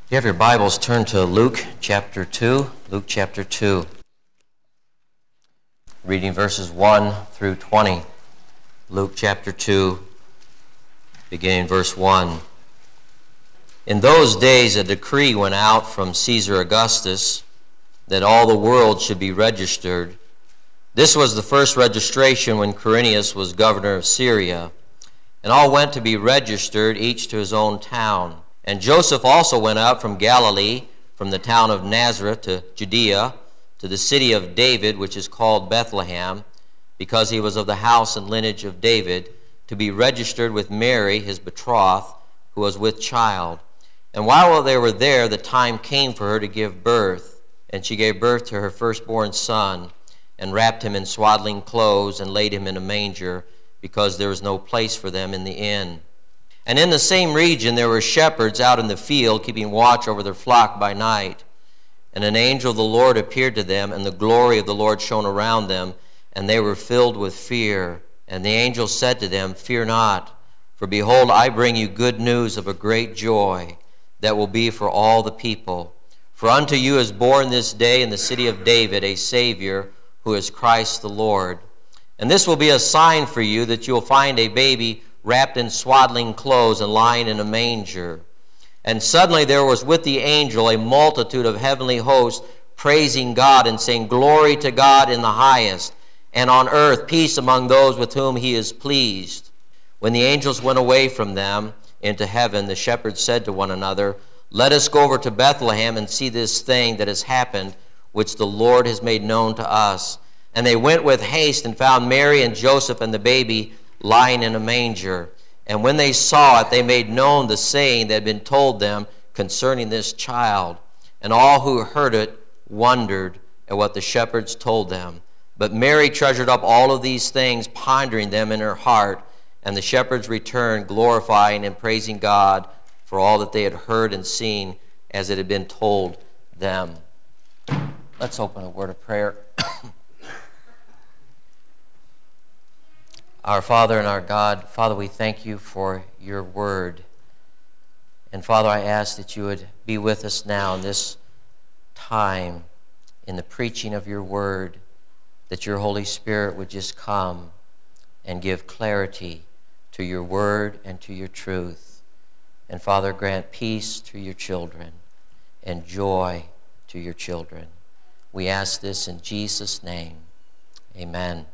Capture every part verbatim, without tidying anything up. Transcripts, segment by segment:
If you have your Bibles, turn to Luke chapter two. Luke chapter two. Reading verses one through twenty. Luke chapter two, beginning verse one. In those days a decree went out from Caesar Augustus that all the world should be registered. This was the first registration when Quirinius was governor of Syria. And all went to be registered, each to his own town. And Joseph also went up from Galilee, from the town of Nazareth to Judea, to the city of David, which is called Bethlehem, because he was of the house and lineage of David, to be registered with Mary, his betrothed, who was with child. And while they were there, the time came for her to give birth. And she gave birth to her firstborn son, and wrapped him in swaddling clothes, and laid him in a manger, because there was no place for them in the inn. And in the same region there were shepherds out in the field, keeping watch over their flock by night. And an angel of the Lord appeared to them, and the glory of the Lord shone around them, and they were filled with fear. And the angel said to them, "Fear not, for behold, I bring you good news of a great joy that will be for all the people. For unto you is born this day in the city of David a Savior, who is Christ the Lord. And this will be a sign for you, that you will find a baby wrapped in swaddling clothes and lying in a manger." And suddenly there was with the angel a multitude of heavenly hosts, praising God and saying, "Glory to God in the highest, and on earth peace among those with whom he is pleased." When the angels went away from them into heaven, the shepherds said to one another, "Let us go over to Bethlehem and see this thing that has happened, which the Lord has made known to us." And they went with haste and found Mary and Joseph and the baby lying in a manger. And when they saw it, they made known the saying that had been told them concerning this child. And all who heard it wondered at what the shepherds told them. But Mary treasured up all of these things, pondering them in her heart. And the shepherds returned, glorifying and praising God for all that they had heard and seen as it had been told them. Let's open a word of prayer. Our Father and our God, Father, we thank you for your word. And Father, I ask that you would be with us now in this time, in the preaching of your word, that your Holy Spirit would just come and give clarity to your word and to your truth. And Father, grant peace to your children and joy to your children. We ask this in Jesus' name. Amen.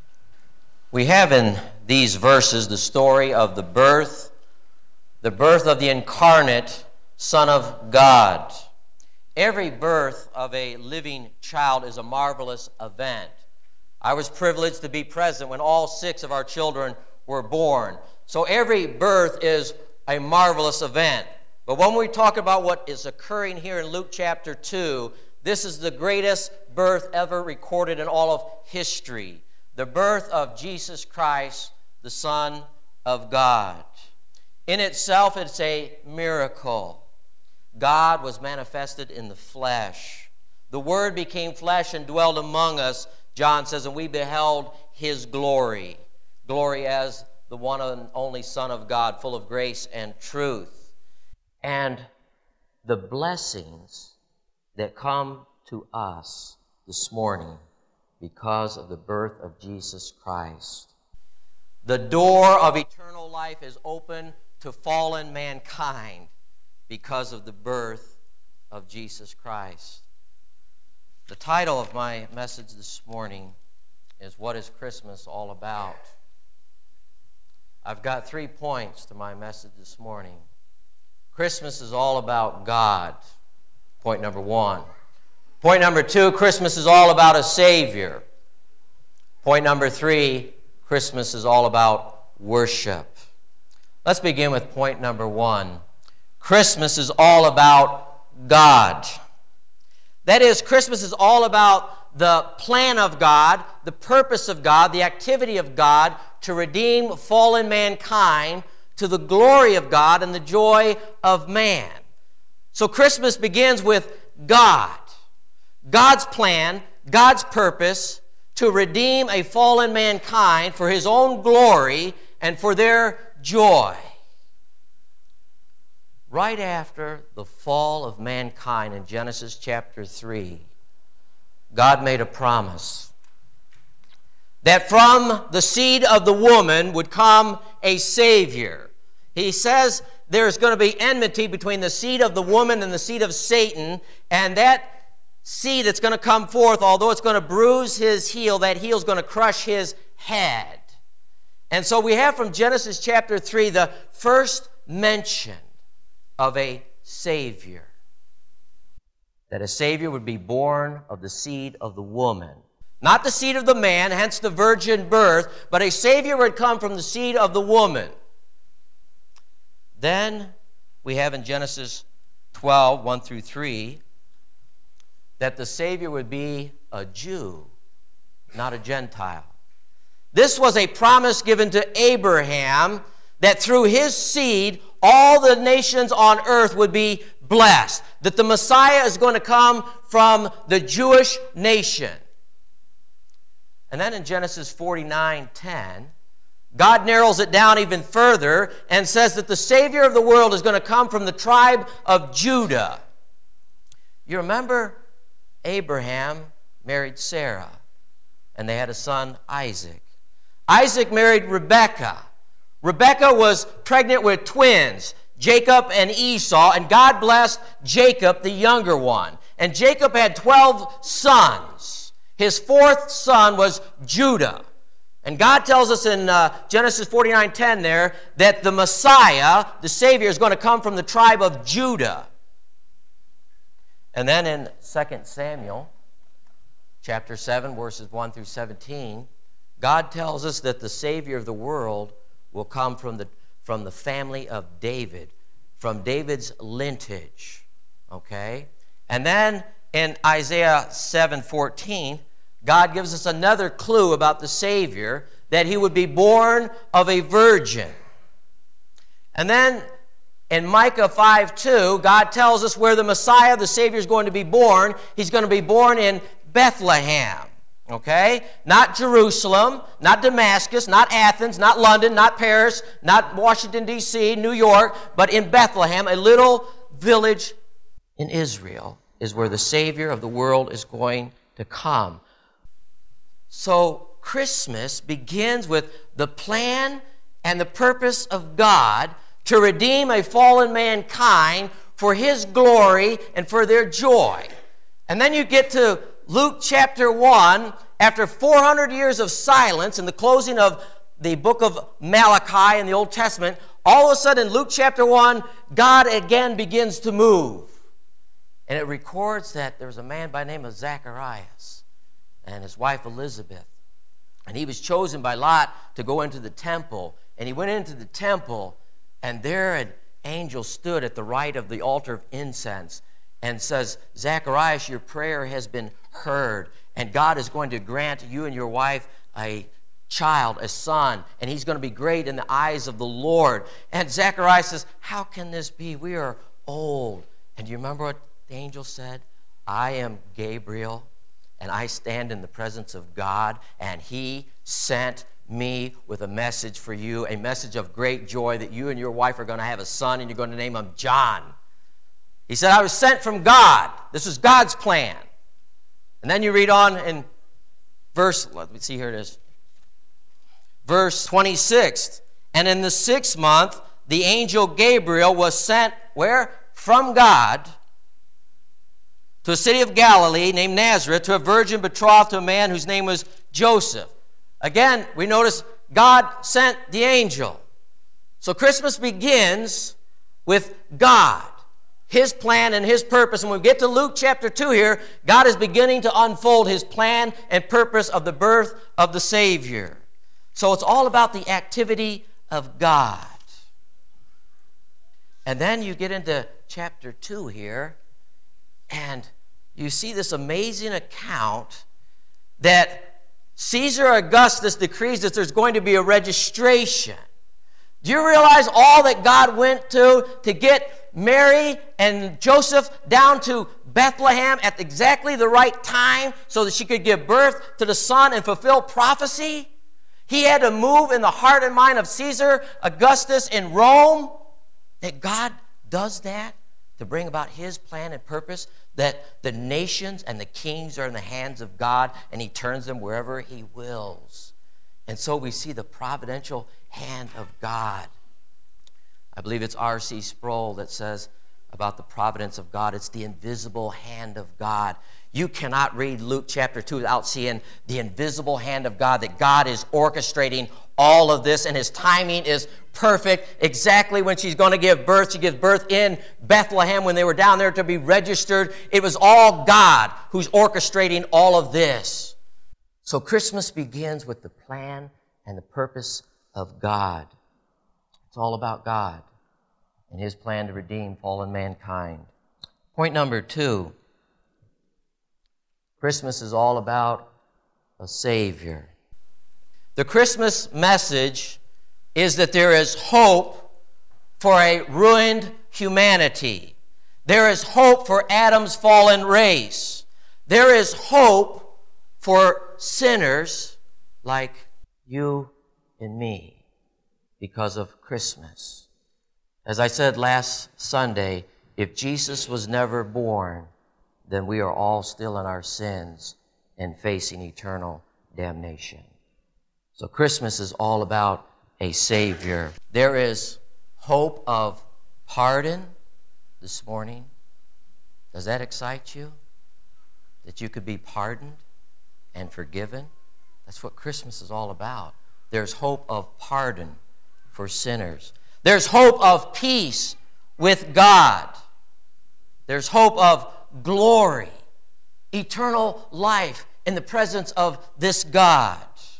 We have in these verses the story of the birth, the birth of the incarnate Son of God. Every birth of a living child is a marvelous event. I was privileged to be present when all six of our children were born. So every birth is a marvelous event. But when we talk about what is occurring here in Luke chapter two, this is the greatest birth ever recorded in all of history. The birth of Jesus Christ, the Son of God. In itself, it's a miracle. God was manifested in the flesh. The Word became flesh and dwelled among us, John says, and we beheld his glory. Glory as the one and only Son of God, full of grace and truth. And the blessings that come to us this morning because of the birth of Jesus Christ. The door of eternal life is open to fallen mankind because of the birth of Jesus Christ. The title of my message this morning is, "What is Christmas All About?" I've got three points to my message this morning. Christmas is all about God. Point number one. Point number two, Christmas is all about a Savior. Point number three, Christmas is all about worship. Let's begin with point number one. Christmas is all about God. That is, Christmas is all about the plan of God, the purpose of God, the activity of God to redeem fallen mankind to the glory of God and the joy of man. So Christmas begins with God. God's plan, God's purpose to redeem a fallen mankind for his own glory and for their joy. right after the fall of mankind in Genesis chapter three, God made a promise that from the seed of the woman would come a Savior. He says there's going to be enmity between the seed of the woman and the seed of Satan, and that seed that's going to come forth, although it's going to bruise his heel, that heel is going to crush his head. And so we have from Genesis chapter three the first mention of a Savior. That a Savior would be born of the seed of the woman. Not the seed of the man, hence the virgin birth, but a Savior would come from the seed of the woman. Then we have in Genesis twelve, one through three, that the Savior would be a Jew, not a Gentile. This was a promise given to Abraham that through his seed, all the nations on earth would be blessed. That the Messiah is going to come from the Jewish nation. And then in Genesis forty-nine ten, God narrows it down even further and says that the Savior of the world is going to come from the tribe of Judah. You remember Abraham married Sarah, and they had a son, Isaac. Isaac married Rebekah. Rebekah was pregnant with twins, Jacob and Esau, and God blessed Jacob, the younger one. And Jacob had twelve sons. His fourth son was Judah. And God tells us in uh, Genesis forty-nine ten there that the Messiah, the Savior, is going to come from the tribe of Judah. And then in Second Samuel chapter seven, verses one through seventeen, God tells us that the Savior of the world will come from the, from the family of David, from David's lineage. Okay? And then in Isaiah seven fourteen, God gives us another clue about the Savior, that he would be born of a virgin. And then in Micah five two, God tells us where the Messiah, the Savior, is going to be born. He's going to be born in Bethlehem. Okay? Not Jerusalem, not Damascus, not Athens, not London, not Paris, not Washington, D C, New York, but in Bethlehem, a little village in Israel, is where the Savior of the world is going to come. So Christmas begins with the plan and the purpose of God to redeem a fallen mankind for his glory and for their joy. And then you get to Luke chapter one, after four hundred years of silence and the closing of the book of Malachi in the Old Testament, all of a sudden in Luke chapter one, God again begins to move. And it records that there was a man by the name of Zacharias and his wife Elizabeth. And he was chosen by Lot to go into the temple. And he went into the temple, and there an angel stood at the right of the altar of incense and says, Zacharias, your prayer has been heard, and God is going to grant you and your wife a child, a son, and he's going to be great in the eyes of the Lord. And Zacharias says, how can this be? We are old. And do you remember what the angel said? I am Gabriel, and I stand in the presence of God, and he sent me with a message for you, a message of great joy that you and your wife are going to have a son, and you're going to name him John. He said, I was sent from God. This was God's plan. And then you read on in verse, let me see, here it is. Verse twenty-six, and in the sixth month, the angel Gabriel was sent, where? From God, to a city of Galilee named Nazareth, to a virgin betrothed to a man whose name was Joseph. Again, we notice God sent the angel. So Christmas begins with God, his plan and his purpose. And when we get to Luke chapter two here, God is beginning to unfold his plan and purpose of the birth of the Savior. So it's all about the activity of God. And then you get into chapter two here, and you see this amazing account that Caesar Augustus decrees that there's going to be a registration. Do you realize all that God went to to get Mary and Joseph down to Bethlehem at exactly the right time so that she could give birth to the Son and fulfill prophecy? He had to move in the heart and mind of Caesar Augustus in Rome, that God does that to bring about His plan and purpose, that the nations and the kings are in the hands of God, and He turns them wherever He wills. And so we see the providential hand of God. I believe it's R C Sproul that says about the providence of God, it's the invisible hand of God. You cannot read Luke chapter two without seeing the invisible hand of God, that God is orchestrating all of this, and His timing is perfect. Exactly when she's going to give birth, she gives birth in Bethlehem when they were down there to be registered. It was all God who's orchestrating all of this. So Christmas begins with the plan and the purpose of God. It's all about God and His plan to redeem fallen mankind. Point number two, Christmas is all about a Savior. The Christmas message is that there is hope for a ruined humanity. There is hope for Adam's fallen race. There is hope for sinners like you and me because of Christmas. As I said last Sunday, if Jesus was never born, then we are all still in our sins and facing eternal damnation. So Christmas is all about a Savior. There is hope of pardon this morning. Does that excite you? That you could be pardoned and forgiven? That's what Christmas is all about. There's hope of pardon for sinners. There's hope of peace with God. There's hope of glory, eternal life in the presence of this God.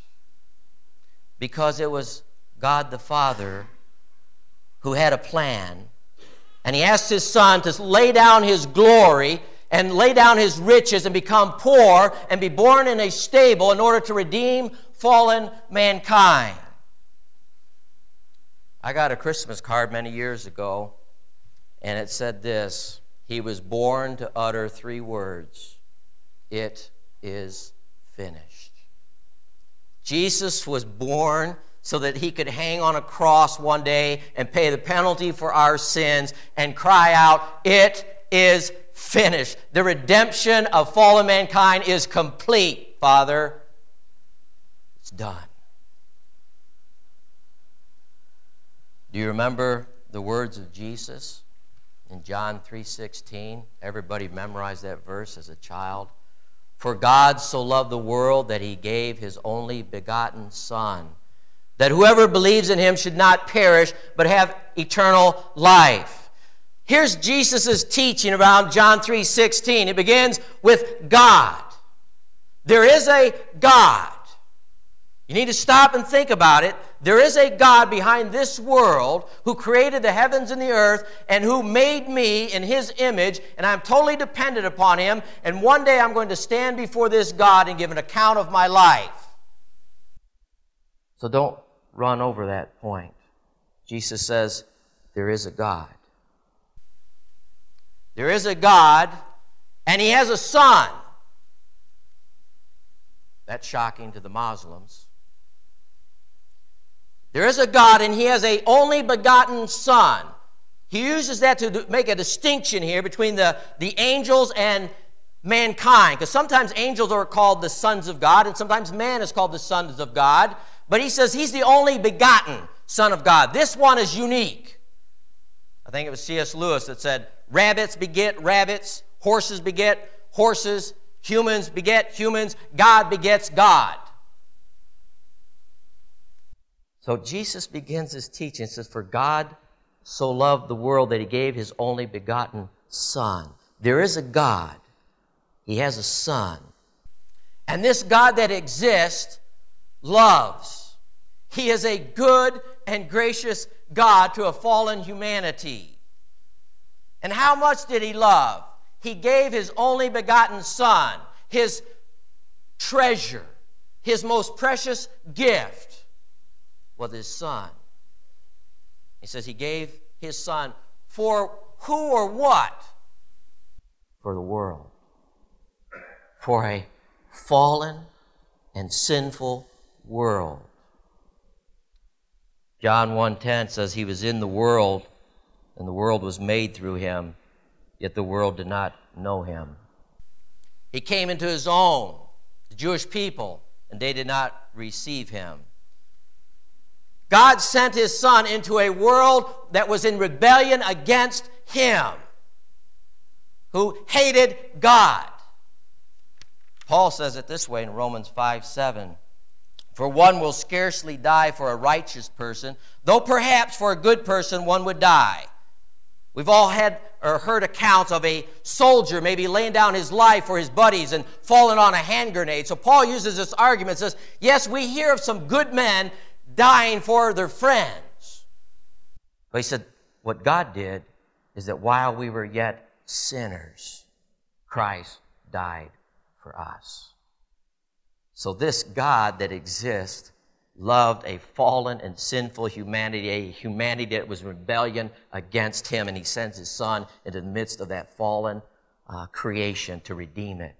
Because it was God the Father who had a plan, and He asked His Son to lay down His glory and lay down His riches and become poor and be born in a stable in order to redeem fallen mankind. I got a Christmas card many years ago, and it said this: He was born to utter three words: it is finished. Jesus was born so that He could hang on a cross one day and pay the penalty for our sins and cry out, it is finished. The redemption of fallen mankind is complete, Father. It's done. Do you remember the words of Jesus in John three sixteen? Everybody memorized that verse as a child. For God so loved the world that He gave His only begotten Son, that whoever believes in Him should not perish, but have eternal life. Here's Jesus' teaching around John three sixteen. It begins with God. There is a God. You need to stop and think about it. There is a God behind this world who created the heavens and the earth and who made me in His image, and I'm totally dependent upon Him, and one day I'm going to stand before this God and give an account of my life. So don't run over that point. Jesus says there is a God. There is a God, and He has a Son. That's shocking to the Muslims. There is a God, and He has a only begotten Son. He uses that to make a distinction here between the, the angels and mankind, because sometimes angels are called the sons of God, and sometimes man is called the sons of God. But He says He's the only begotten Son of God. This one is unique. I think it was C S Lewis that said, rabbits beget rabbits, horses beget horses, humans beget humans, God begets God. So Jesus begins His teaching. It says, for God so loved the world that He gave His only begotten Son. There is a God. He has a Son. And this God that exists loves. He is a good and gracious God to a fallen humanity. And how much did He love? He gave His only begotten Son, His treasure, His most precious gift was His Son. He says He gave His Son for who or what? For the world. For a fallen and sinful world. John one ten says He was in the world, and the world was made through him, yet the world did not know him. He came into his own, the Jewish people, and they did not receive him. God sent his Son into a world that was in rebellion against him, who hated God. Paul says it this way in Romans five seven. For one will scarcely die for a righteous person, though perhaps for a good person one would die. We've all had or heard accounts of a soldier maybe laying down his life for his buddies and falling on a hand grenade. So Paul uses this argument, says, yes, we hear of some good men dying for their friends. But he said, what God did is that while we were yet sinners, Christ died for us. So this God that exists loved a fallen and sinful humanity, a humanity that was in rebellion against him, and he sends his Son into the midst of that fallen uh, creation to redeem it.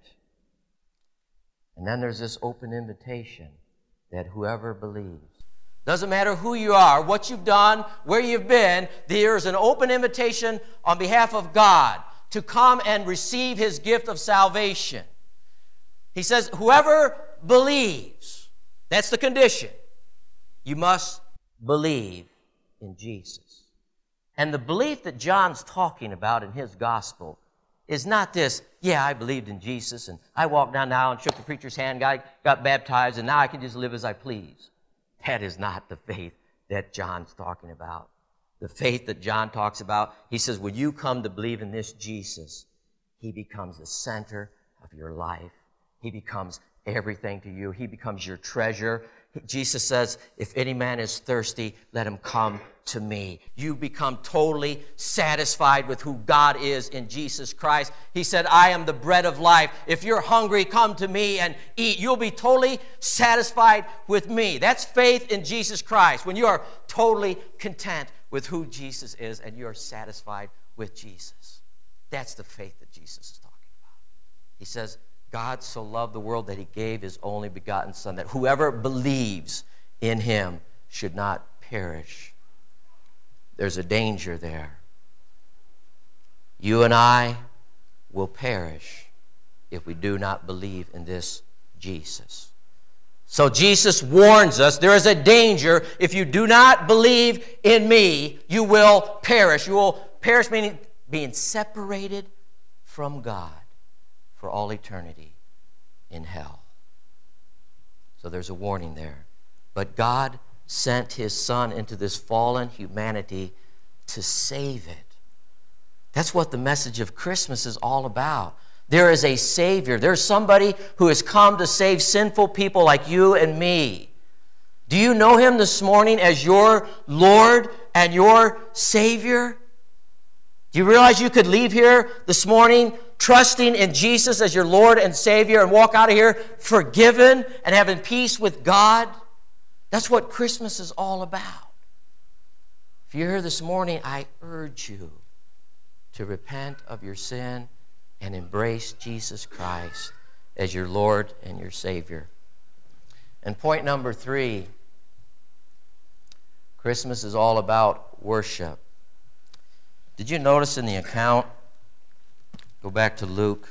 And then there's this open invitation that whoever believes, doesn't matter who you are, what you've done, where you've been, there's an open invitation on behalf of God to come and receive his gift of salvation. He says, whoever believes, that's the condition. You must believe in Jesus. And the belief that John's talking about in his gospel is not this, yeah, I believed in Jesus, and I walked down the aisle and shook the preacher's hand, got, got baptized, and now I can just live as I please. That is not the faith that John's talking about. The faith that John talks about, he says, when you come to believe in this Jesus, he becomes the center of your life. He becomes everything to you. He becomes your treasure. Jesus says, if any man is thirsty, let him come to me. You become totally satisfied with who God is in Jesus Christ. He said, I am the bread of life. If you're hungry, come to me and eat. You'll be totally satisfied with me. That's faith in Jesus Christ, when you are totally content with who Jesus is and you are satisfied with Jesus. That's the faith that Jesus is talking about. He says, God so loved the world that he gave his only begotten Son, that whoever believes in him should not perish. There's a danger there. You and I will perish if we do not believe in this Jesus. So Jesus warns us, there is a danger. If you do not believe in me, you will perish. You will perish, meaning being separated from God for all eternity in hell. So there's a warning there. But God sent his Son into this fallen humanity to save it. That's what the message of Christmas is all about. There is a Savior. There's somebody who has come to save sinful people like you and me. Do you know him this morning as your Lord and your Savior? Do you realize you could leave here this morning trusting in Jesus as your Lord and Savior and walk out of here forgiven and having peace with God? That's what Christmas is all about. If you're here this morning, I urge you to repent of your sin and embrace Jesus Christ as your Lord and your Savior. And point number three, Christmas is all about worship. Did you notice in the account, go back to Luke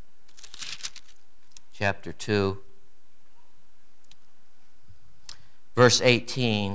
chapter two, verse eighteen.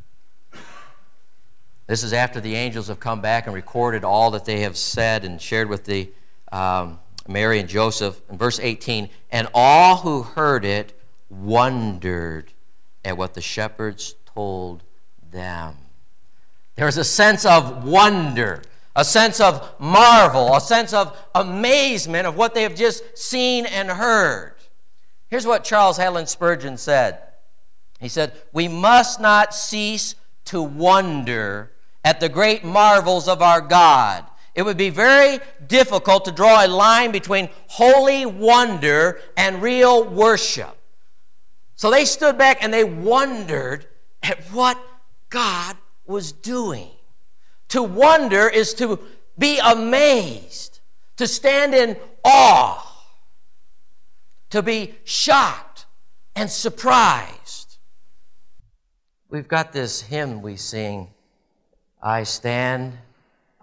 This is after the angels have come back and recorded all that they have said and shared with the um, Mary and Joseph. In verse eighteen, and all who heard it wondered at what the shepherds told them. There's a sense of wonder, a sense of marvel, a sense of amazement of what they have just seen and heard. Here's what Charles Haddon Spurgeon said. He said, we must not cease to wonder at the great marvels of our God. It would be very difficult to draw a line between holy wonder and real worship. So they stood back and they wondered at what God was doing. To wonder is to be amazed, to stand in awe, to be shocked and surprised. We've got this hymn we sing, I stand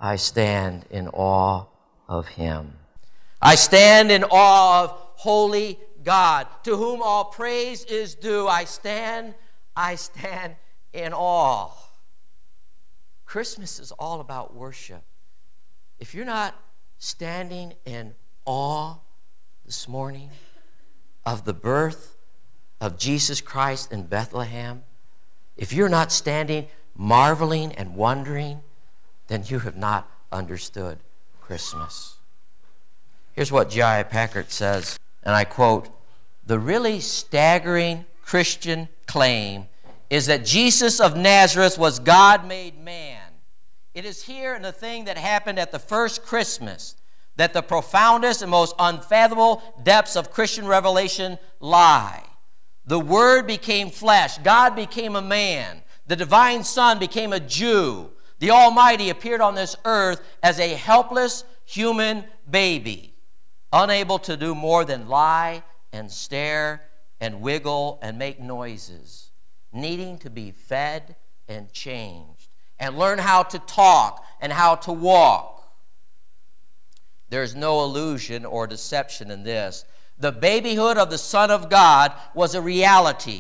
I stand in awe of him. I stand in awe of holy God, to whom all praise is due. I stand, I stand in awe. Christmas is all about worship. If you're not standing in awe this morning of the birth of Jesus Christ in Bethlehem, if you're not standing, marveling and wondering, then you have not understood Christmas. Here's what J I Packer says, and I quote, "The really staggering Christian claim is that Jesus of Nazareth was God made man. It is here in the thing that happened at the first Christmas that the profoundest and most unfathomable depths of Christian revelation lie. The Word became flesh. God became a man. The divine Son became a Jew. The Almighty appeared on this earth as a helpless human baby, unable to do more than lie and stare and wiggle and make noises, needing to be fed and changed and learn how to talk and how to walk. There's no illusion or deception in this. The babyhood of the Son of God was a reality.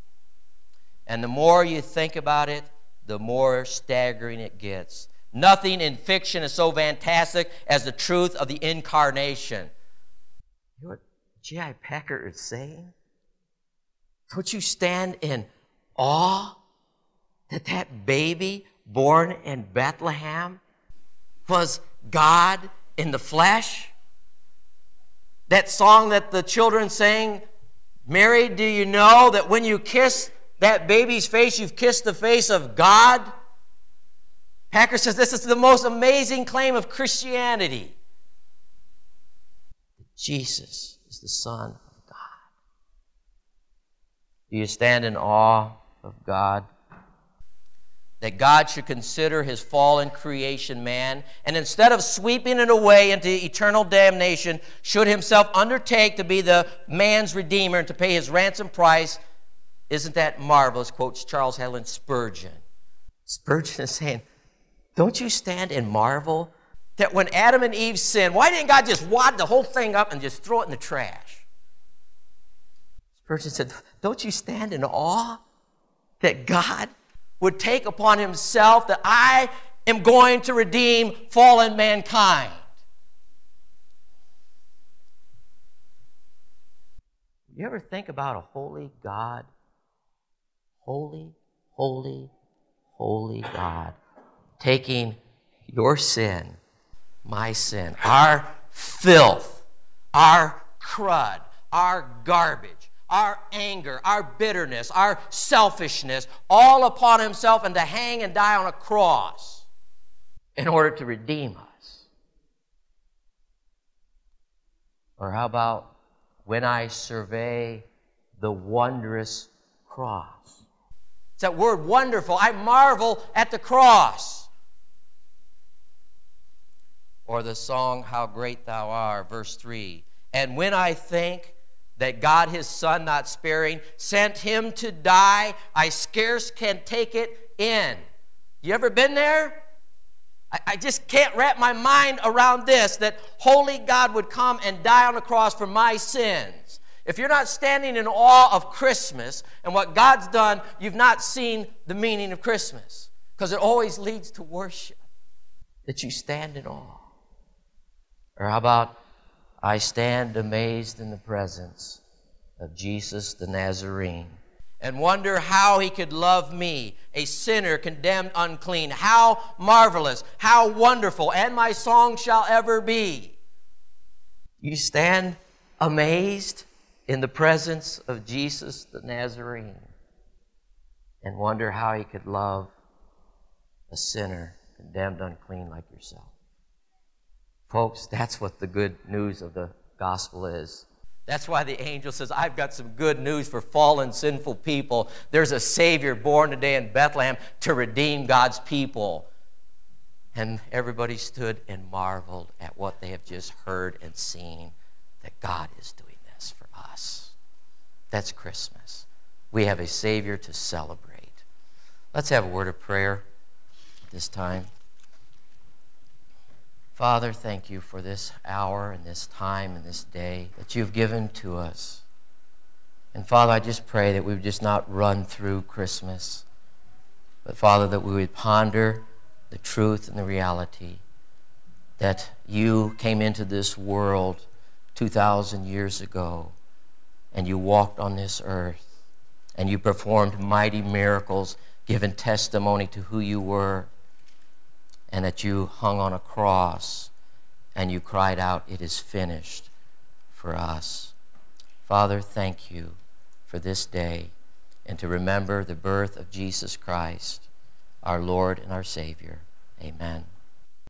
And the more you think about it, the more staggering it gets. Nothing in fiction is so fantastic as the truth of the incarnation." You know what J I Packer is saying? Don't you stand in awe that that baby born in Bethlehem was God in the flesh? That song that the children sang, "Mary, do you know that when you kiss that baby's face, you've kissed the face of God?" Packer says this is the most amazing claim of Christianity. Jesus is the Son of God. Do you stand in awe of God? That God should consider his fallen creation man, and instead of sweeping it away into eternal damnation, should himself undertake to be the man's redeemer and to pay his ransom price. Isn't that marvelous? Quotes Charles Haddon Spurgeon. Spurgeon is saying, don't you stand and marvel that when Adam and Eve sinned, why didn't God just wad the whole thing up and just throw it in the trash? Spurgeon said, don't you stand in awe that God would take upon himself that I am going to redeem fallen mankind? You ever think about a holy God? Holy, holy, holy God, taking your sin, my sin, our filth, our crud, our garbage, our anger, our bitterness, our selfishness, all upon himself, and to hang and die on a cross in order to redeem us. Or how about when I survey the wondrous cross? It's that word wonderful. I marvel at the cross. Or the song, How Great Thou Art, verse three. And when I think that God his Son, not sparing, sent him to die, I scarce can take it in. You ever been there? I, I just can't wrap my mind around this, that holy God would come and die on the cross for my sins. If you're not standing in awe of Christmas and what God's done, you've not seen the meaning of Christmas, because it always leads to worship, that you stand in awe. Or how about, I stand amazed in the presence of Jesus the Nazarene and wonder how he could love me, a sinner condemned unclean. How marvelous, how wonderful, and my song shall ever be. You stand amazed in the presence of Jesus the Nazarene and wonder how he could love a sinner condemned unclean like yourself. Folks, that's what the good news of the gospel is. That's why the angel says, I've got some good news for fallen, sinful people. There's a Savior born today in Bethlehem to redeem God's people. And everybody stood and marveled at what they have just heard and seen, that God is doing this for us. That's Christmas. We have a Savior to celebrate. Let's have a word of prayer this time. Father, thank you for this hour and this time and this day that you've given to us. And Father, I just pray that we would just not run through Christmas, but Father, that we would ponder the truth and the reality that you came into this world two thousand years ago, and you walked on this earth, and you performed mighty miracles, giving testimony to who you were, and that you hung on a cross, and you cried out, "It is finished," for us. Father, thank you for this day, and to remember the birth of Jesus Christ, our Lord and our Savior. Amen.